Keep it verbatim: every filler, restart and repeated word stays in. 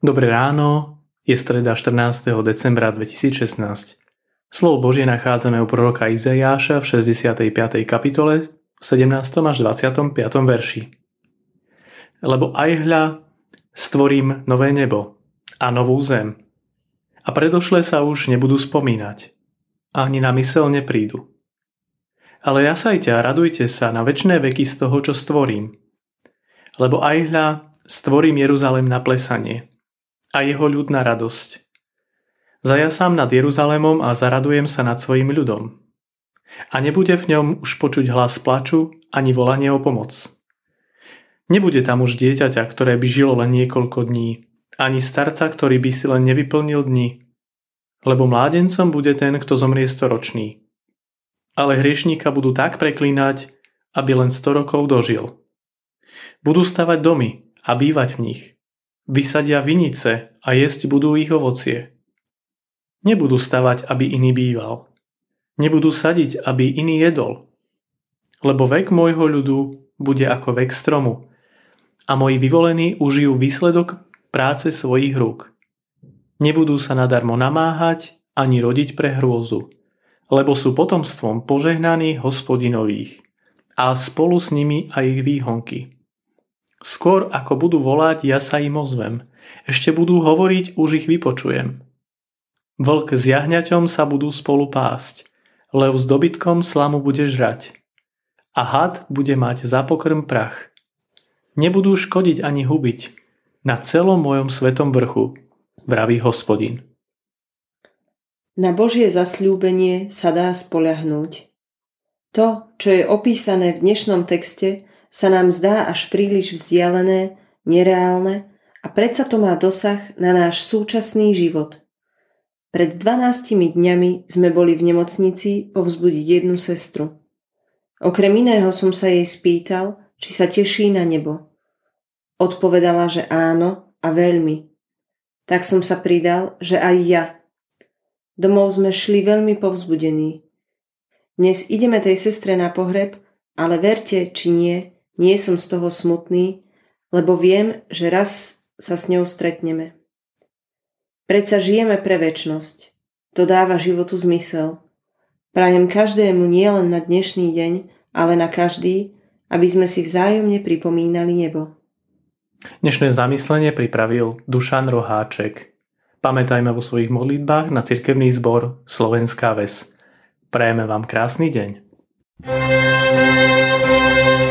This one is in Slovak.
Dobré ráno, je streda štrnásteho decembra dvetisícšestnásť. Slovo Božie nachádzame u proroka Izaiáša v šesťdesiatej piatej kapitole v sedemnástom až dvadsiatom piatom verši. Lebo aj hľa, stvorím nové nebo a novú zem. A predošlé sa už nebudú spomínať, ani na myseľ neprídu. Ale jasajte a radujte sa na večné veky z toho, čo stvorím. Lebo aj hľa, stvorím Jeruzalém na plesanie a jeho ľud na radosť. Zajasám nad Jeruzalémom a zaradujem sa nad svojím ľudom. A nebude v ňom už počuť hlas plaču ani volanie o pomoc. Nebude tam už dieťaťa, ktoré by žilo len niekoľko dní, ani starca, ktorý by si len nevyplnil dni. Lebo mládencom bude ten, kto zomrie storočný. Ale hriešníka budú tak preklínať, aby len sto rokov dožil. Budú stavať domy a bývať v nich. Vysadia vinice a jesť budú ich ovocie. Nebudú stavať, aby iný býval. Nebudú sadiť, aby iný jedol. Lebo vek môjho ľudu bude ako vek stromu a moji vyvolení užijú výsledok práce svojich rúk. Nebudú sa nadarmo namáhať ani rodiť pre hrôzu, lebo sú potomstvom požehnaných Hospodinových a spolu s nimi aj ich výhonky. Skôr ako budú volať, ja sa im ozvem. Ešte budú hovoriť, už ich vypočujem. Vlk s jahňaťom sa budú spolu pásť. Lev s dobytkom slamu bude žrať. A had bude mať za pokrm prach. Nebudú škodiť ani hubiť na celom mojom svetom vrchu, vraví Hospodin. Na Božie zasľúbenie sa dá spoľahnúť. To, čo je opísané v dnešnom texte, sa nám zdá až príliš vzdialené, nereálne a predsa to má dosah na náš súčasný život. Pred dvanástimi dňami sme boli v nemocnici povzbudiť jednu sestru. Okrem iného som sa jej spýtal, či sa teší na nebo. Odpovedala, že áno a veľmi. Tak som sa pridal, že aj ja. Domov sme šli veľmi povzbudení. Dnes ideme tej sestre na pohreb, ale verte, či nie, nie som z toho smutný, lebo viem, že raz sa s ňou stretneme. Predsa žijeme pre večnosť. To dáva životu zmysel. Prajem každému nielen na dnešný deň, ale na každý, aby sme si vzájomne pripomínali nebo. Dnešné zamyslenie pripravil Dušan Roháček. Pamätajme vo svojich modlitbách na cirkevný zbor Slovenská ves. Prajeme vám krásny deň.